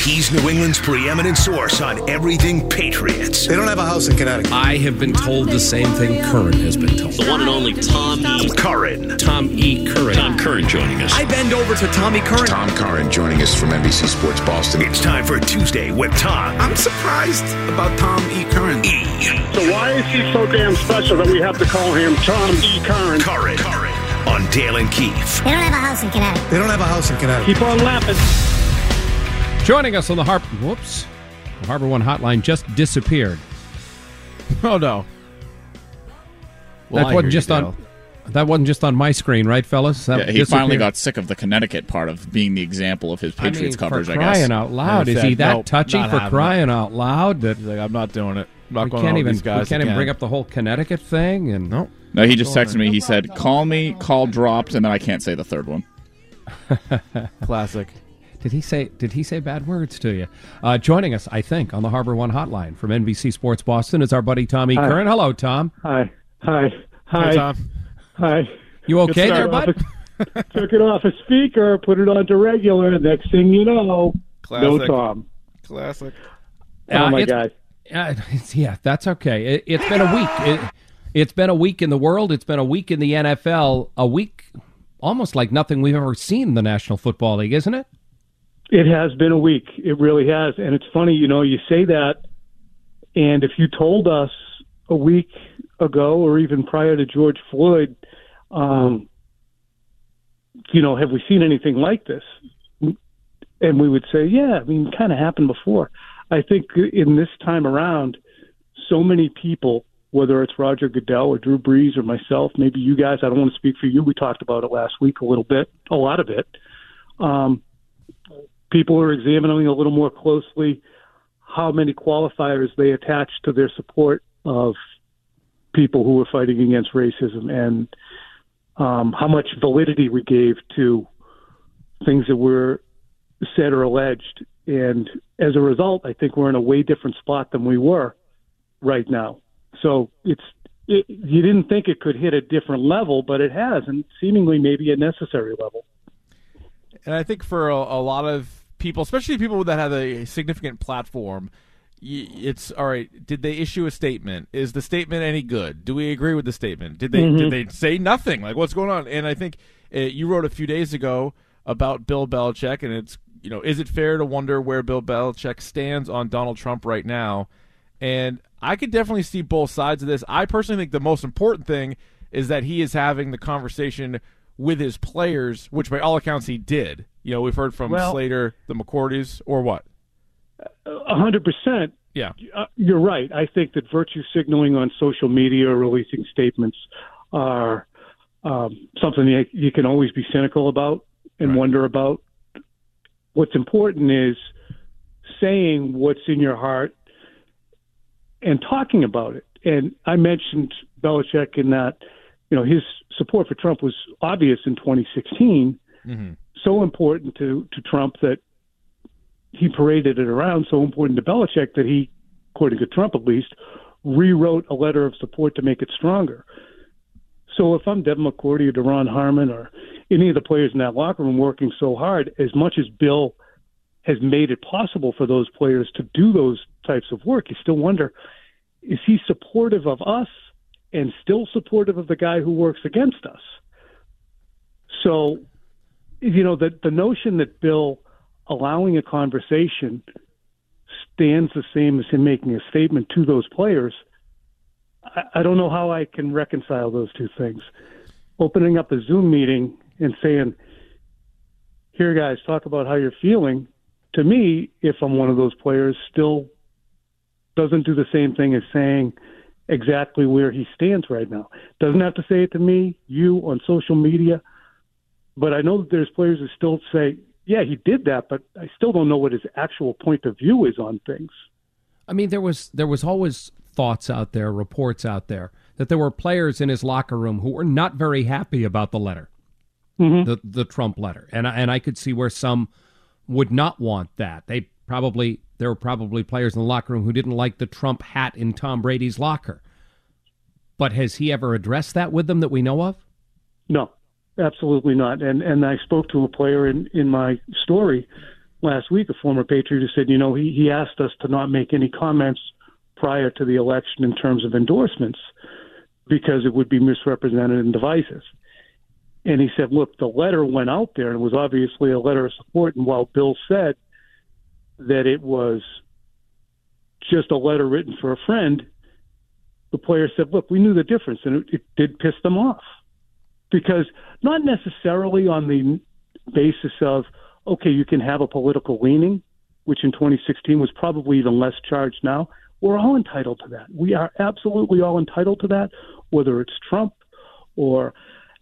He's New England's preeminent source on everything Patriots. They don't have a house in Connecticut. I have been told the same thing Curran has been told. The one and only Tom E. Curran. Tom E. Curran. Tom Curran joining us. I bend over to Tommy Curran. Tom Curran joining us from NBC Sports Boston. It's time for Tuesday with Tom. I'm surprised about Tom E. Curran. So why is he so damn special that we have to call him Tom E. Curran? Curran. On Dale and Keefe. They don't have a house in Connecticut. They don't have a house in Connecticut. Keep on laughing. Joining us on the Harbor One hotline just disappeared. Oh no! Well, that wasn't just on my screen, right, fellas? He finally got sick of the Connecticut part of being the example of his Patriots coverage. For crying out loud, is he that touchy for crying out loud? That he's like, I'm not doing it. We can't even bring up the whole Connecticut thing. And no, he just texted me. He said, "Call me, call dropped," and then I can't say the third one. Classic. Did he say bad words to you? Joining us, I think, on the Harbor One hotline from NBC Sports Boston is our buddy Tom E. Curran. Hello, Tom. Hi, Hey, Tom. Hi. You okay there, bud? Took it off a speaker, put it onto regular. Next thing you know, Classic. no Tom. Classic. Oh my God. Yeah, that's okay. It's been a week. It's been a week in the world. It's been a week in the NFL. A week almost like nothing we've ever seen in the National Football League, isn't it? It has been a week. It really has. And it's funny, you say that, and if you told us a week ago or even prior to George Floyd, have we seen anything like this? And we would say, yeah, it kind of happened before. I think in this time around, so many people, whether it's Roger Goodell or Drew Brees or myself, maybe you guys, I don't want to speak for you. We talked about it last week a lot of it. People are examining a little more closely how many qualifiers they attach to their support of people who are fighting against racism and how much validity we gave to things that were said or alleged. And as a result, I think we're in a way different spot than we were right now. So you didn't think it could hit a different level, but it has, and seemingly maybe a necessary level. And I think for a lot of people, especially people that have a significant platform, it's all right. Did they issue a statement? Is the statement any good? Do we agree with the statement? Did they say nothing? Like, what's going on? And I think you wrote a few days ago about Bill Belichick, and it's is it fair to wonder where Bill Belichick stands on Donald Trump right now? And I could definitely see both sides of this. I personally think the most important thing is that he is having the conversation with his players, which by all accounts he did. We've heard from Slater, the McCourtys, or what? 100%. Yeah. You're right. I think that virtue signaling on social media or releasing statements are something you can always be cynical about and wonder about. What's important is saying what's in your heart and talking about it. And I mentioned Belichick in that, his support for Trump was obvious in 2016. Mm-hmm. So important to Trump that he paraded it around, so important to Belichick that he, according to Trump at least, rewrote a letter of support to make it stronger. So if I'm Devin McCourty or Deron Harmon or any of the players in that locker room working so hard, as much as Bill has made it possible for those players to do those types of work, you still wonder, is he supportive of us and still supportive of the guy who works against us? So, the notion that Bill allowing a conversation stands the same as him making a statement to those players, I don't know how I can reconcile those two things. Opening up a Zoom meeting and saying, here, guys, talk about how you're feeling, to me, if I'm one of those players, still doesn't do the same thing as saying exactly where he stands right now. Doesn't have to say it to me, you, on social media, but I know that there's players who still say, yeah, he did that, but I still don't know what his actual point of view is on things. There was always thoughts out there, reports out there, that there were players in his locker room who were not very happy about the letter, the Trump letter. And I could see where some would not want that. There were probably players in the locker room who didn't like the Trump hat in Tom Brady's locker. But has he ever addressed that with them that we know of? No, absolutely not. And I spoke to a player in my story last week, a former Patriot, who said, he asked us to not make any comments prior to the election in terms of endorsements because it would be misrepresented and divisive. And he said, look, the letter went out there, and it was obviously a letter of support. And while Bill said that it was just a letter written for a friend, the player said, look, we knew the difference, and it did piss them off. Because not necessarily on the basis of, okay, you can have a political leaning, which in 2016 was probably even less charged now. We're all entitled to that. We are absolutely all entitled to that, whether it's Trump or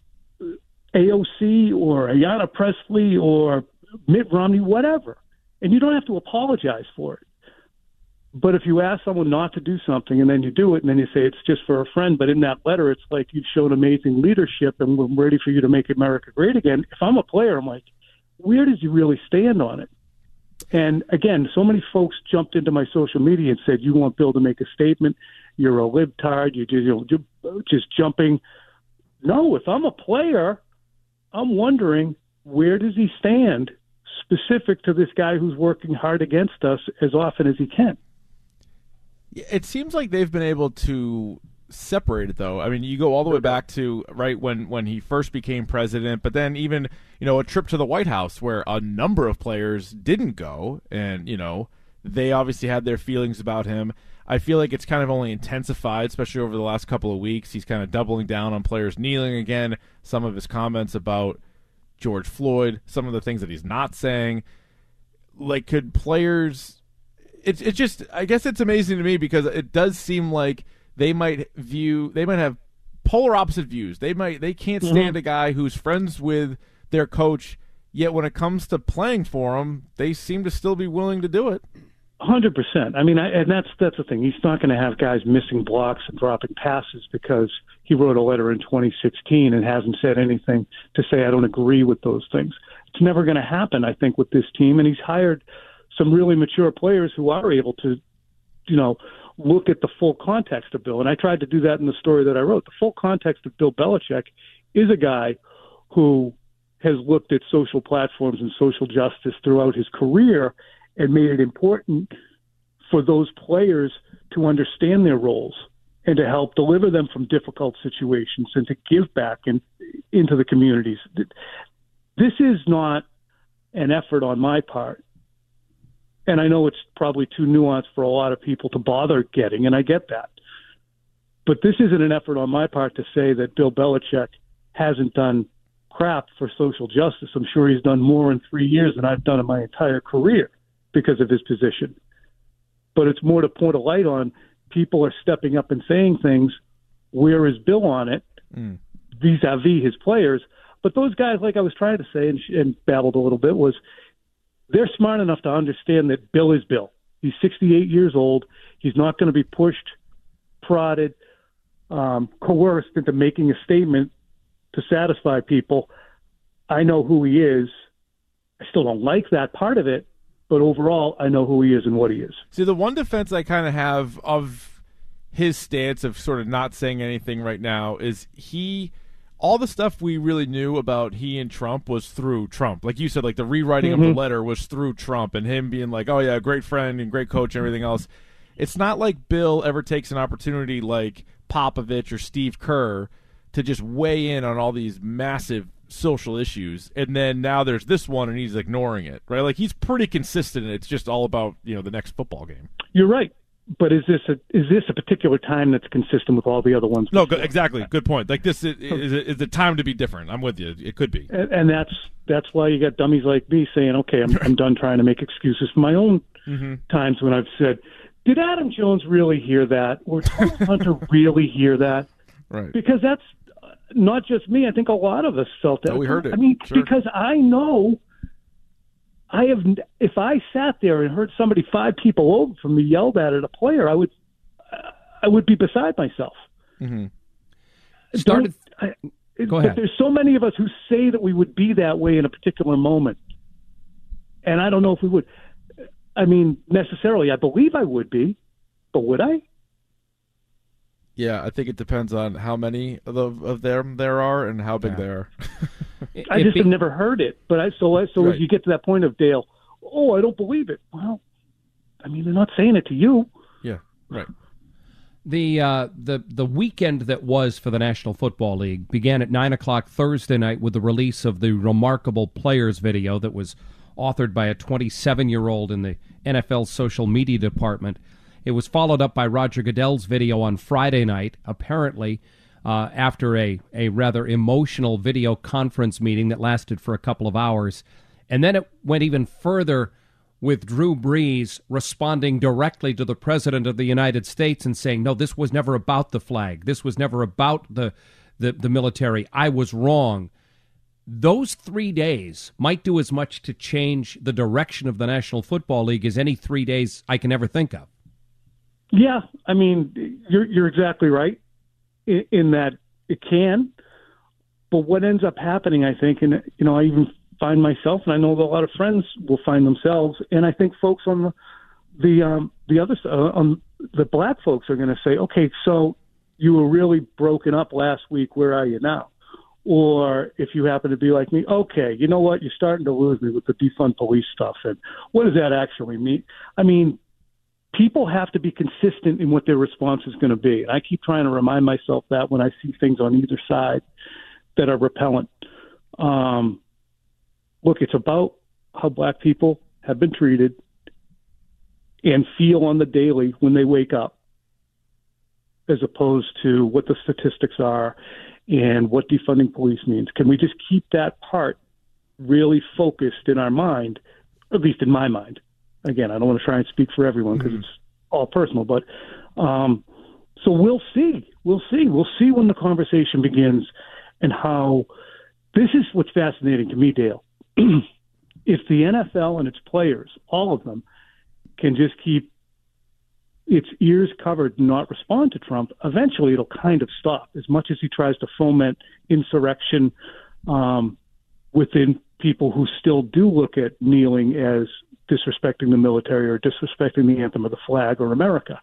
AOC or Ayanna Pressley or Mitt Romney, whatever. And you don't have to apologize for it. But if you ask someone not to do something and then you do it and then you say it's just for a friend, but in that letter it's like you've shown amazing leadership and we're ready for you to make America great again. If I'm a player, I'm like, where does he really stand on it? And again, so many folks jumped into my social media and said, you want Bill to make a statement, you're a libtard, you're just jumping. No, if I'm a player, I'm wondering, where does he stand specific to this guy who's working hard against us as often as he can? It seems like they've been able to separate it, though. I mean, you go all the way back to right when he first became president, but then even a trip to the White House where a number of players didn't go, and they obviously had their feelings about him. I feel like it's kind of only intensified, especially over the last couple of weeks. He's kind of doubling down on players kneeling again. Some of his comments about George Floyd, some of the things that he's not saying. Like, could players? It's just, I guess it's amazing to me because it does seem like they might have polar opposite views. They can't stand a guy who's friends with their coach, yet when it comes to playing for him, they seem to still be willing to do it. 100%. I mean, and that's the thing. He's not going to have guys missing blocks and dropping passes because he wrote a letter in 2016 and hasn't said anything to say I don't agree with those things. It's never going to happen, I think, with this team. And he's hired some really mature players who are able to, look at the full context of Bill. And I tried to do that in the story that I wrote. The full context of Bill Belichick is a guy who has looked at social platforms and social justice throughout his career and made it important for those players to understand their roles and to help deliver them from difficult situations and to give back into the communities. This is not an effort on my part. And I know it's probably too nuanced for a lot of people to bother getting, and I get that. But this isn't an effort on my part to say that Bill Belichick hasn't done crap for social justice. I'm sure he's done more in 3 years than I've done in my entire career because of his position. But it's more to point a light on people are stepping up and saying things. Where is Bill on it vis-a-vis his players? But those guys, like I was trying to say and babbled a little bit, was they're smart enough to understand that Bill is Bill. He's 68 years old. He's not going to be pushed, prodded, coerced into making a statement to satisfy people. I know who he is. I still don't like that part of it, but overall, I know who he is and what he is. See, the one defense I kind of have of his stance of sort of not saying anything right now is all the stuff we really knew about he and Trump was through Trump. Like you said, like the rewriting of the letter was through Trump and him being like, oh, yeah, great friend and great coach and everything else. It's not like Bill ever takes an opportunity like Popovich or Steve Kerr to just weigh in on all these massive social issues, and then now there's this one and he's ignoring it, right? Like he's pretty consistent, and it's just all about the next football game. You're right. But is this a particular time that's consistent with all the other ones? No, exactly. Good point. Like this is the time to be different. I'm with you. It could be, and that's why you got dummies like me saying, "Okay, I'm done trying to make excuses for my own times when I've said, did Adam Jones really hear that, or did Hunter really hear that?" Right. Because that's not just me. I think a lot of us felt that. Oh, we heard it. I mean, sure. Because I know. If I sat there and heard somebody 5 people over from me yelled at a player, I would be beside myself. Mm-hmm. Go ahead. There's so many of us who say that we would be that way in a particular moment, and I don't know if we would. I mean, necessarily, I believe I would be, but would I? Yeah, I think it depends on how many of them there are and how big they are. I just have never heard it. But so right. As you get to that point of, Dale, oh, I don't believe it. Well, I mean, they're not saying it to you. Yeah, right. The weekend that was for the National Football League began at 9 o'clock Thursday night with the release of the Remarkable Players video that was authored by a 27-year-old in the NFL's social media department. It was followed up by Roger Goodell's video on Friday night, apparently after a rather emotional video conference meeting that lasted for a couple of hours. And then it went even further with Drew Brees responding directly to the President of the United States and saying, no, this was never about the flag. This was never about the military. I was wrong. Those 3 days might do as much to change the direction of the National Football League as any 3 days I can ever think of. Yeah, I mean, you're exactly right in that it can. But what ends up happening, I think, and I even find myself, and I know that a lot of friends will find themselves, and I think folks on the other side, on the black folks, are going to say, okay, so you were really broken up last week. Where are you now? Or if you happen to be like me, okay, you know what? You're starting to lose me with the defund police stuff. And what does that actually mean? I mean, people have to be consistent in what their response is going to be. And I keep trying to remind myself that when I see things on either side that are repellent. Look, it's about how black people have been treated and feel on the daily when they wake up, as opposed to what the statistics are and what defunding police means. Can we just keep that part really focused in our mind, at least in my mind? Again, I don't want to try and speak for everyone because it's all personal, but so we'll see. We'll see when the conversation begins and how this is what's fascinating to me, Dale. If the NFL and its players, all of them, can just keep its ears covered and not respond to Trump, eventually it'll kind of stop. As much as he tries to foment insurrection within people who still do look at kneeling as disrespecting the military or disrespecting the anthem of the flag or America.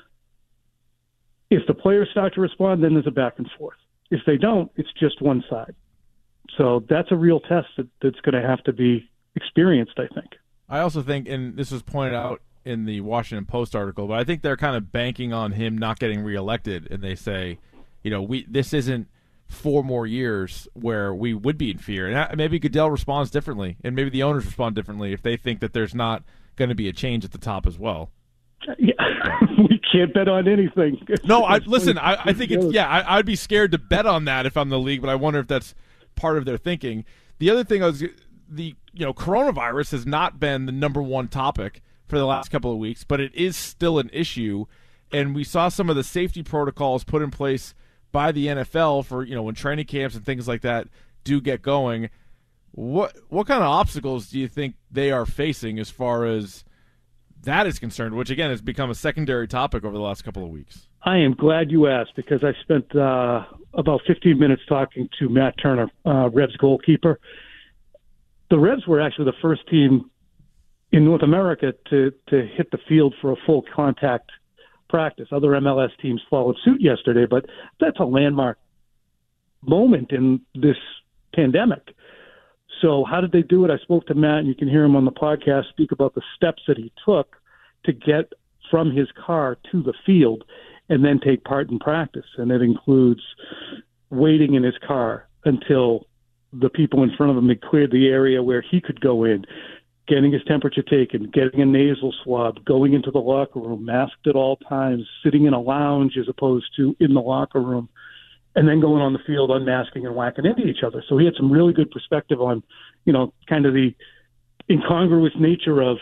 If the players start to respond, then there's a back and forth. If they don't, it's just one side. So that's a real test that's going to have to be experienced, I think. I also think, and this was pointed out in the Washington Post article, but I think they're kind of banking on him not getting reelected, and they say, this isn't 4 more years where we would be in fear. And maybe Goodell responds differently, and maybe the owners respond differently if they think that there's not going to be a change at the top as well. Yeah. We can't bet on anything. No, I think it's, I'd be scared to bet on that if I'm the league, but I wonder if that's part of their thinking. The other thing coronavirus has not been the number one topic for the last couple of weeks, but it is still an issue. And we saw some of the safety protocols put in place by the NFL for, when training camps and things like that do get going. What kind of obstacles do you think they are facing as far as that is concerned, which again has become a secondary topic over the last couple of weeks? I am glad you asked, because I spent about 15 minutes talking to Matt Turner, Revs goalkeeper. The Revs were actually the first team in North America to hit the field for a full contact practice. Other MLS teams followed suit yesterday, but that's a landmark moment in this pandemic. So how did they do it? I spoke to Matt, and you can hear him on the podcast speak about the steps that he took to get from his car to the field and then take part in practice. And it includes waiting in his car until the people in front of him had cleared the area where he could go in, getting his temperature taken, getting a nasal swab, going into the locker room, masked at all times, sitting in a lounge as opposed to in the locker room, and then going on the field, unmasking and whacking into each other. So he had some really good perspective on, kind of the incongruous nature of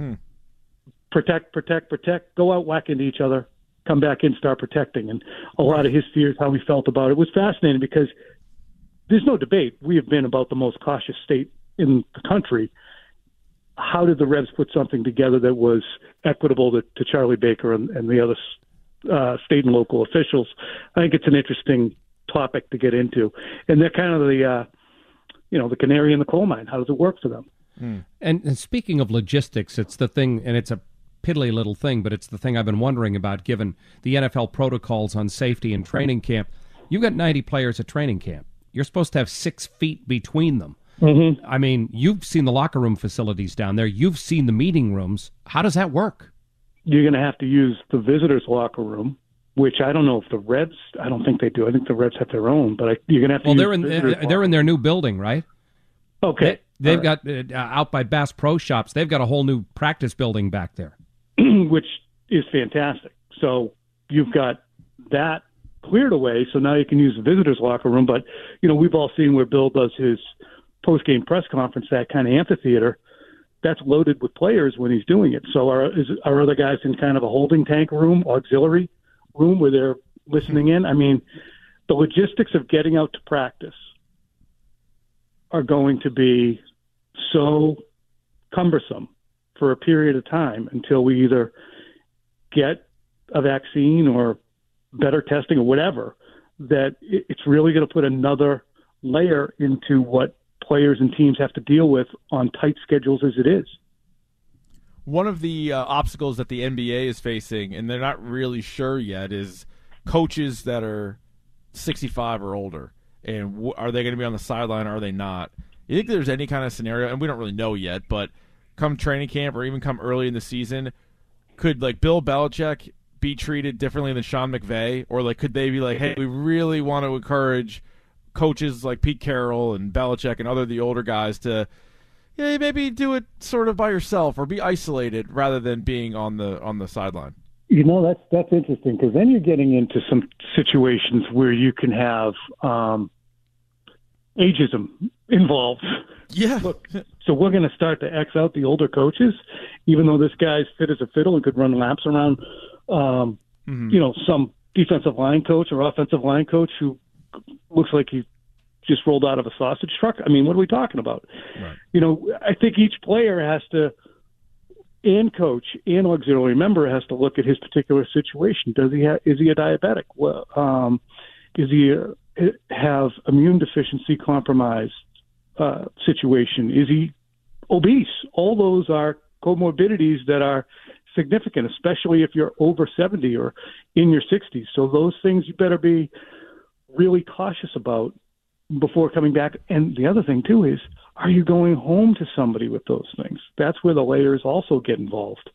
protect, go out, whack into each other, come back in, start protecting. And a lot of his fears, how he felt about it, was fascinating because there's no debate. We have been about the most cautious state in the country. How did the Revs put something together that was equitable to Charlie Baker and the other state and local officials? I think it's an interesting topic to get into. And they're kind of the canary in the coal mine. How does it work for them? And speaking of logistics, it's the thing, and it's a piddly little thing, but it's the thing I've been wondering about, given the NFL protocols on safety and training camp. You've got 90 players at training camp. You're supposed to have 6 feet between them. Mm-hmm. I mean, you've seen the locker room facilities down there. You've seen the meeting rooms. How does that work? You're going to have to use the visitors' locker room, which I don't know if the Reds. I don't think they do. I think the Reds have their own, but you're going to have to. Well, they're in their new building, right? Okay, they've got out by Bass Pro Shops. They've got a whole new practice building back there, which is fantastic. So you've got that cleared away, so now you can use the visitors' locker room. But we've all seen where Bill does his post-game press conference, that kind of amphitheater. That's loaded with players when he's doing it. So are other guys in kind of a holding tank room, auxiliary room, where they're listening in? I mean, the logistics of getting out to practice are going to be so cumbersome for a period of time until we either get a vaccine or better testing or whatever, that it's really going to put another layer into what players and teams have to deal with on tight schedules as it is. One of the obstacles that the NBA is facing, and they're not really sure yet, is coaches that are 65 or older. And are they going to be on the sideline or are they not? You think there's any kind of scenario, and we don't really know yet, but come training camp or even come early in the season, could Bill Belichick be treated differently than Sean McVay? Or could they be hey, we really want to encourage coaches like Pete Carroll and Belichick and other the older guys to maybe do it sort of by yourself or be isolated rather than being on the sideline? That's interesting, because then you're getting into some situations where you can have ageism involved. Yeah. Look, so we're going to start to X out the older coaches, even though this guy's fit as a fiddle and could run laps around, some defensive line coach or offensive line coach who looks like he just rolled out of a sausage truck. I mean, what are we talking about? Right. I think each player has to, and coach and auxiliary member has to look at his particular situation. Is he a diabetic? Well, is he have immune deficiency compromised situation? Is he obese? All those are comorbidities that are significant, especially if you're over 70 or in your 60s. So those things you better be really cautious about before coming back. And the other thing, too, is, are you going home to somebody with those things? That's where the layers also get involved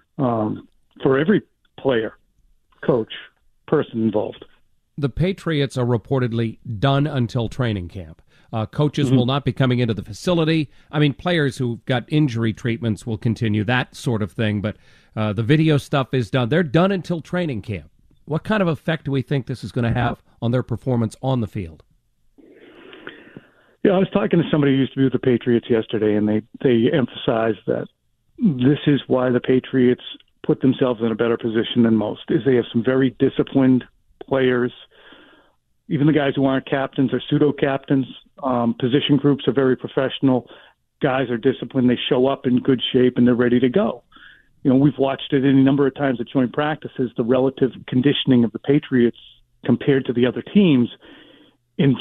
for every player, coach, person involved. The Patriots are reportedly done until training camp. Coaches will not be coming into the facility. I mean, players who've got injury treatments will continue, that sort of thing. But the video stuff is done. They're done until training camp. What kind of effect do we think this is going to have on their performance on the field? Yeah, I was talking to somebody who used to be with the Patriots yesterday, and they emphasized that this is why the Patriots put themselves in a better position than most, is they have some very disciplined players. Even the guys who aren't captains are pseudo-captains. Position groups are very professional. Guys are disciplined. They show up in good shape, and they're ready to go. We've watched it any number of times at joint practices, the relative conditioning of the Patriots compared to the other teams in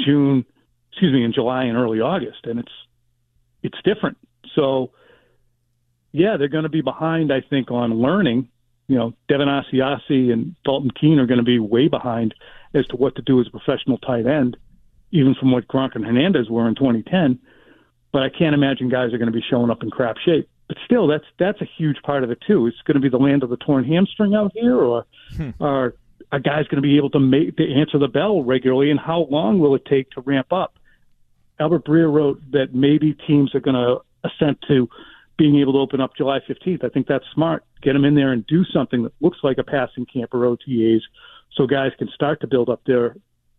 July and early August, and it's different. So, yeah, they're going to be behind, I think, on learning. Devin Asiasi and Dalton Keene are going to be way behind as to what to do as a professional tight end, even from what Gronk and Hernandez were in 2010. But I can't imagine guys are going to be showing up in crap shape. But still, that's a huge part of it, too. It's going to be the land of the torn hamstring out here, or are guys going to be able to answer the bell regularly, and how long will it take to ramp up? Albert Breer wrote that maybe teams are going to assent to being able to open up July 15th. I think that's smart. Get them in there and do something that looks like a passing camp or OTAs, so guys can start to build up their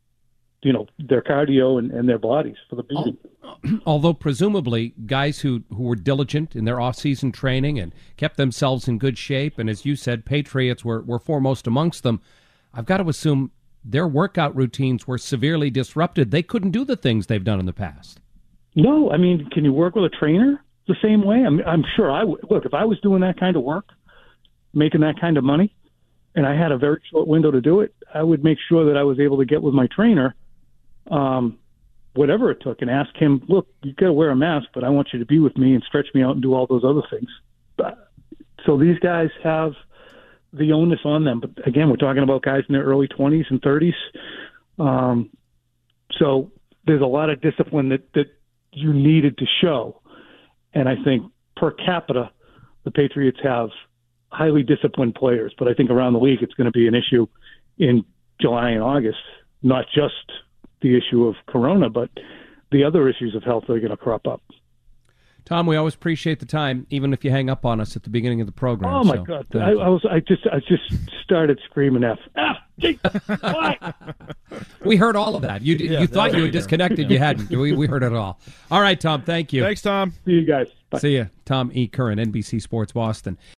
cardio and their bodies for the beating. Although presumably guys who were diligent in their off-season training and kept themselves in good shape, and as you said, Patriots were foremost amongst them, I've got to assume their workout routines were severely disrupted. They couldn't do the things they've done in the past. No, I mean, can you work with a trainer the same way? I'm sure I would. Look, if I was doing that kind of work, making that kind of money, and I had a very short window to do it, I would make sure that I was able to get with my trainer, whatever it took, and ask him, look, you got to wear a mask, but I want you to be with me and stretch me out and do all those other things. So these guys have the onus on them. But again, we're talking about guys in their early 20s and 30s. So there's a lot of discipline that you needed to show. And I think per capita, the Patriots have highly disciplined players, but I think around the league it's going to be an issue in July and August, not just the issue of corona, but the other issues of health that are going to crop up. Tom, we always appreciate the time, even if you hang up on us at the beginning of the program. Oh my God! I just started screaming F. G, Y. We heard all of that. You thought you were disconnected. You hadn't. We heard it all. All right, Tom. Thank you. Thanks, Tom. See you guys. Bye. See you, Tom E. Curran, NBC Sports Boston.